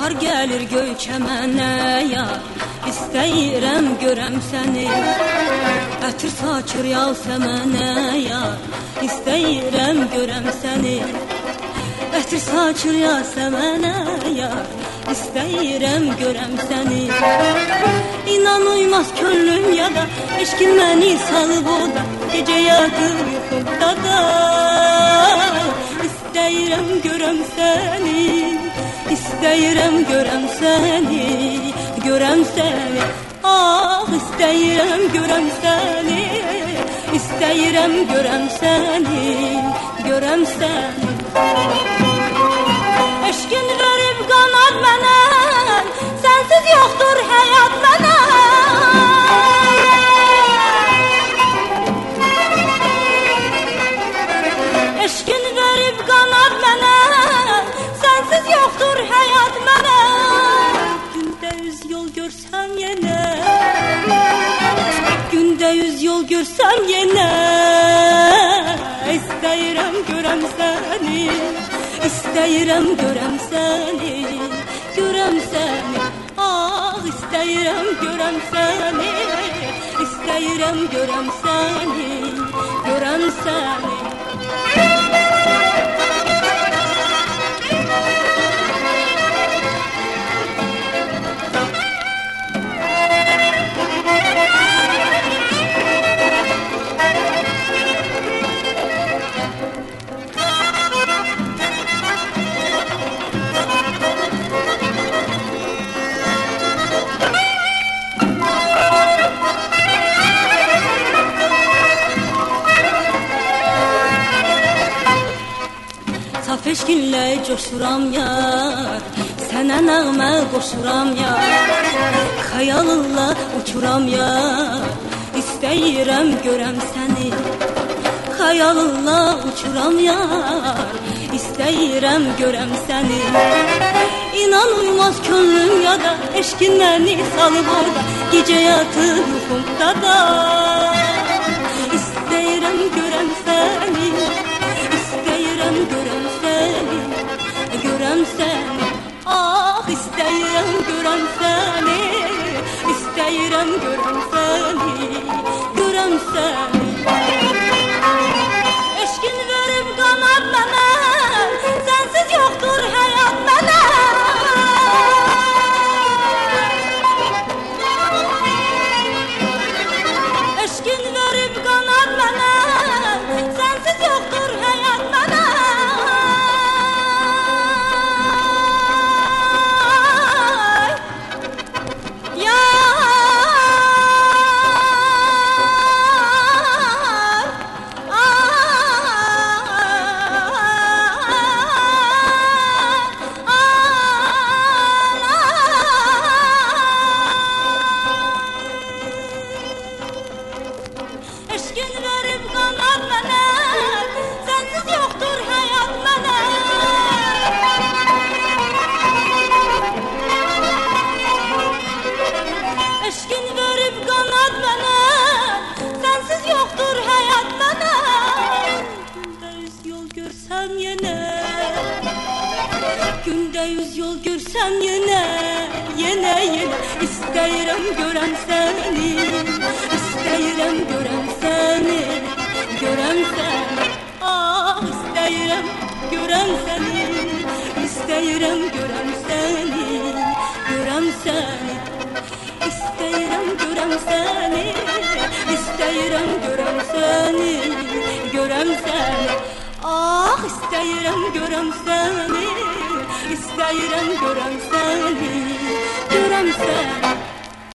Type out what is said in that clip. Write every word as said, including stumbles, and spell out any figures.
bahar gəlir göy kəmənə yar, istəyirəm görəm səni. Ətir saçır yal səmənə yar, istəyirəm görəm səni. Ətir saçır yal səmənə yar, istəyirəm görəm səni. İnan uymaz könlüm ya da, eşkin məni salıb o da, gecə yadır yuxumda da. İstəyirəm görəm səni, istəyirəm görəm səni, görəm səni. Ah, istəyirəm görəm səni, istəyirəm görəm səni, görəm səni. Eşkin verib qanad mənə, sənsiz yoxdur həyat mənə. Eşkin verib qanad mənə, sənsiz yoxdur həyat mənə. Gündə yüz yol görsəm yenə, gündə yüz yol görsəm yenə. İstəyirəm görəm səni, istəyirəm görəm səni, görəm səni. Ah, istəyirəm görəm səni, istəyirəm görəm səni, görəm səni. Saf eşkinlə coşuram yar, sənə nəğmə qoşuram yar. Xəyalınla uçuram yar, istəyirəm görəm səni. Xəyalınla uçuram yar, istəyirəm görəm səni. İnan uymaz könlüm ya da, eşkin məni salıb orada, gecə yatır yuxumda da. İstəyirəm görəm səni, istəyirəm görəm səni, görəm səni. Ah, istəyirəm görəm səni, istəyirəm görəm səni, görəm səni. Eşkin verib qanad mənə, sənsiz yoxdur həyat mənə. Eşkin verib qanad mənə, sənsiz yoxdur həyat mənə. Eşkin verib qanad mənə, sənsiz yoxdur həyat mənə. Eşkin verib qanad mənə, sənsiz yoxdur həyat mənə. Gündə yüz yol görsəm yenə, gündə yüz yol görsəm yenə, yenə, yenə. İstəyirəm görəm səni, istəyirəm görəm səni, görəm səni. Ah, istəyirəm görəm səni, istəyirəm görəm səni, görəm səni. İstəyirəm görəm səni, istəyirəm görəm səni, görəm səni. Ah, istəyirəm görəm səni, istəyirəm görəm səni, görəm səni.